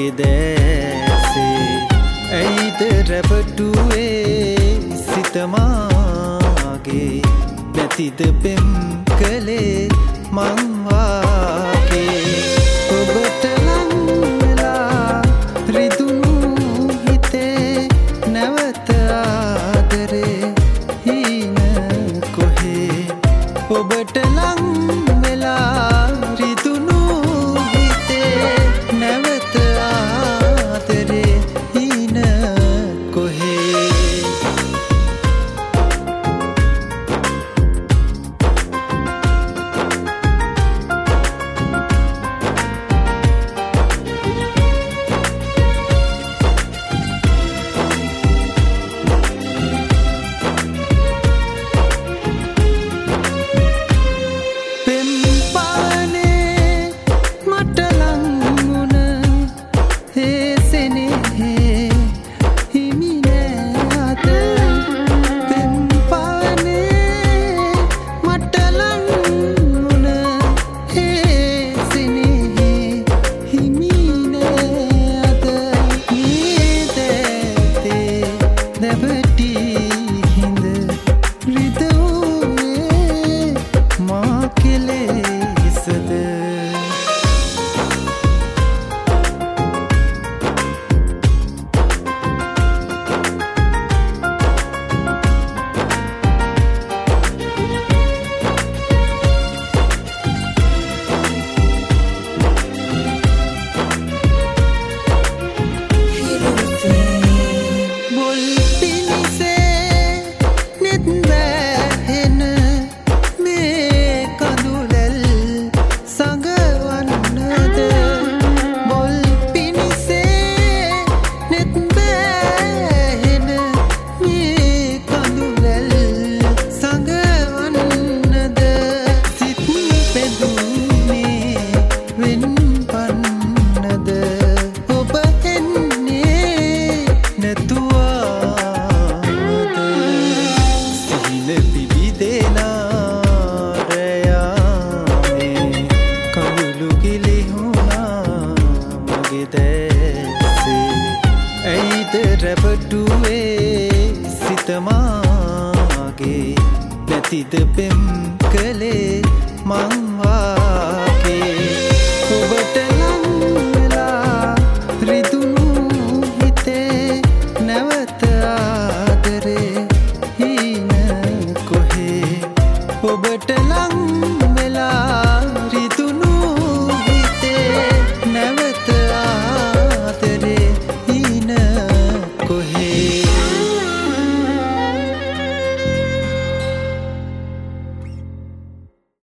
මගේ දැසේ ඇයිද රැවටුවේ සිත මාගේ නැතිද පෙම් කළේ මං වාගේ ඔබට ලං වෙලා රිදුණු හිතේ නැවත ආදරේ හීන කොහේ ඔබට ලං වෙලා රිදුණු හිතේ නැවත ආදරේ හීන කොහේ ඇයිද රැවටුවේ සිත මාගේ නැතිද පෙම් කළේ මං